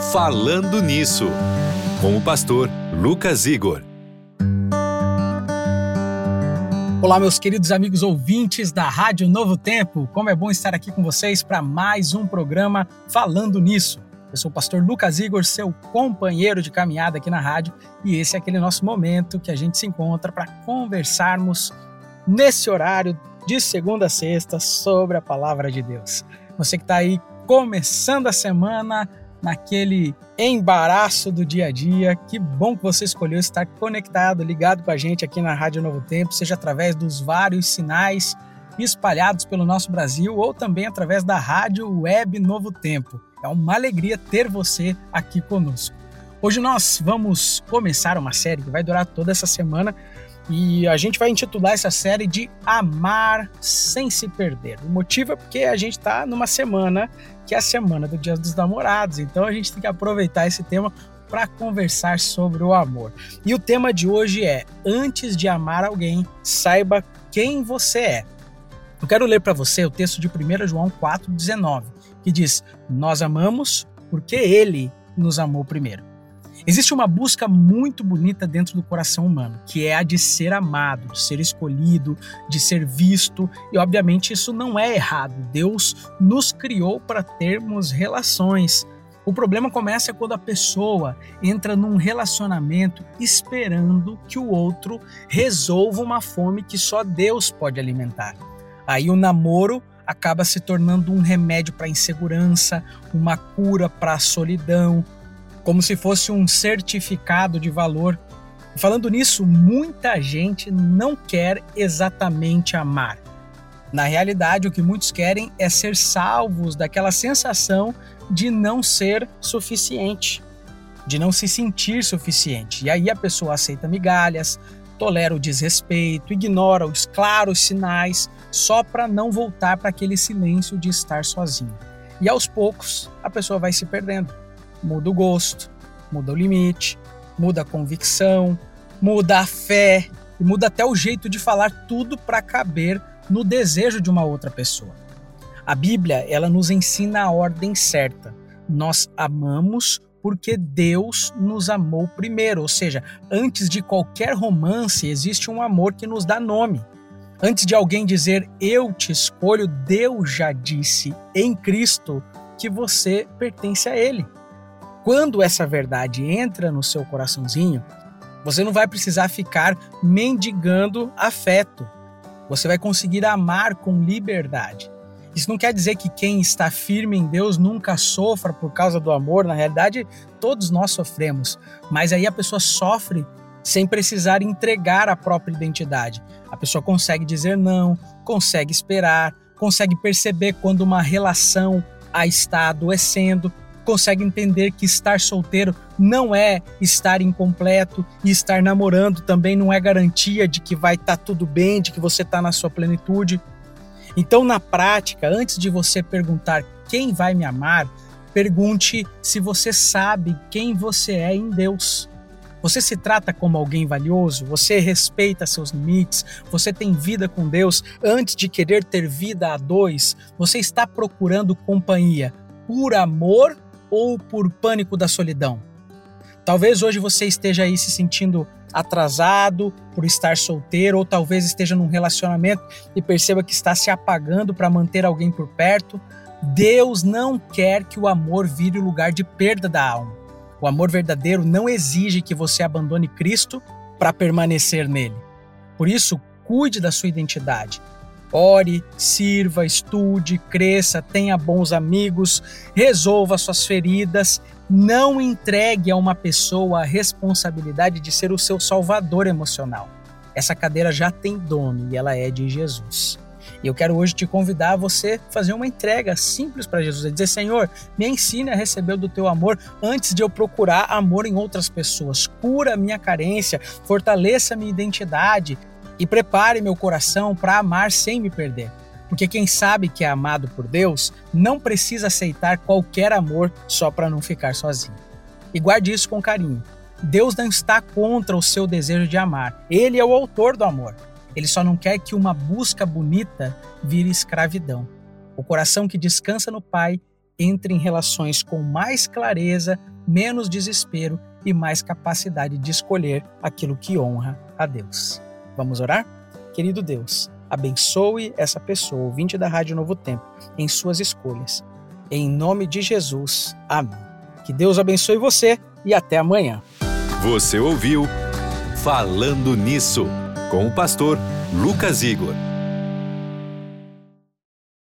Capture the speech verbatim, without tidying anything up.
Falando Nisso, com o pastor Lucas Igor. Olá, meus queridos amigos ouvintes da Rádio Novo Tempo. Como é bom estar aqui com vocês para mais um programa Falando Nisso. Eu sou o pastor Lucas Igor, seu companheiro de caminhada aqui na rádio, e esse é aquele nosso momento que a gente se encontra para conversarmos nesse horário de segunda a sexta sobre a palavra de Deus. Você que está aí começando a semana naquele embaraço do dia a dia, que bom que você escolheu estar conectado, ligado com a gente aqui na Rádio Novo Tempo, seja através dos vários sinais espalhados pelo nosso Brasil ou também através da Rádio Web Novo Tempo. É uma alegria ter você aqui conosco. Hoje nós vamos começar uma série que vai durar toda essa semana e a gente vai intitular essa série de Amar Sem Se Perder. O motivo é porque a gente está numa semana que é a semana do Dia dos Namorados, então a gente tem que aproveitar esse tema para conversar sobre o amor. E o tema de hoje é: antes de amar alguém, saiba quem você é. Eu quero ler para você o texto de primeiro João quatro, dezenove, que diz: nós amamos porque Ele nos amou primeiro. Existe uma busca muito bonita dentro do coração humano, que é a de ser amado, de ser escolhido, de ser visto, e obviamente isso não é errado. Deus nos criou para termos relações. O problema começa quando a pessoa entra num relacionamento esperando que o outro resolva uma fome que só Deus pode alimentar. Aí o namoro acaba se tornando um remédio para a insegurança, uma cura para a solidão, como se fosse um certificado de valor. E falando nisso, muita gente não quer exatamente amar. Na realidade, o que muitos querem é ser salvos daquela sensação de não ser suficiente, de não se sentir suficiente. E aí a pessoa aceita migalhas, tolera o desrespeito, ignora os claros sinais, só para não voltar para aquele silêncio de estar sozinho. E aos poucos, a pessoa vai se perdendo. Muda o gosto, muda o limite, muda a convicção, muda a fé e muda até o jeito de falar, tudo para caber no desejo de uma outra pessoa. A Bíblia, ela nos ensina a ordem certa. Nós amamos porque Deus nos amou primeiro, ou seja, antes de qualquer romance existe um amor que nos dá nome. Antes de alguém dizer eu te escolho, Deus já disse em Cristo que você pertence a Ele. Quando essa verdade entra no seu coraçãozinho, você não vai precisar ficar mendigando afeto. Você vai conseguir amar com liberdade. Isso não quer dizer que quem está firme em Deus nunca sofra por causa do amor. Na realidade, todos nós sofremos. Mas aí a pessoa sofre sem precisar entregar a própria identidade. A pessoa consegue dizer não, consegue esperar, consegue perceber quando uma relação a está adoecendo, consegue entender que estar solteiro não é estar incompleto e estar namorando também não é garantia de que vai estar tudo bem, de que você está na sua plenitude. Então, na prática, antes de você perguntar quem vai me amar, pergunte se você sabe quem você é em Deus. Você se trata como alguém valioso? Você respeita seus limites? Você tem vida com Deus? Antes de querer ter vida a dois, você está procurando companhia por amor ou por pânico da solidão? Talvez hoje você esteja aí se sentindo atrasado por estar solteiro, ou talvez esteja num relacionamento e perceba que está se apagando para manter alguém por perto. Deus não quer que o amor vire o lugar de perda da alma. O amor verdadeiro não exige que você abandone Cristo para permanecer nele. Por isso, cuide da sua identidade. Ore, sirva, estude, cresça, tenha bons amigos, resolva suas feridas. Não entregue a uma pessoa a responsabilidade de ser o seu salvador emocional. Essa cadeira já tem dono e ela é de Jesus. E eu quero hoje te convidar a você fazer uma entrega simples para Jesus, a dizer: Senhor, me ensine a receber do teu amor antes de eu procurar amor em outras pessoas. Cura a minha carência, fortaleça a minha identidade e prepare meu coração para amar sem me perder. Porque quem sabe que é amado por Deus não precisa aceitar qualquer amor só para não ficar sozinho. E guarde isso com carinho. Deus não está contra o seu desejo de amar. Ele é o autor do amor. Ele só não quer que uma busca bonita vire escravidão. O coração que descansa no Pai entre em relações com mais clareza, menos desespero e mais capacidade de escolher aquilo que honra a Deus. Vamos orar? Querido Deus, abençoe essa pessoa, ouvinte da Rádio Novo Tempo, em suas escolhas. Em nome de Jesus, amém. Que Deus abençoe você e até amanhã. Você ouviu Falando Nisso, com o pastor Lucas Igor.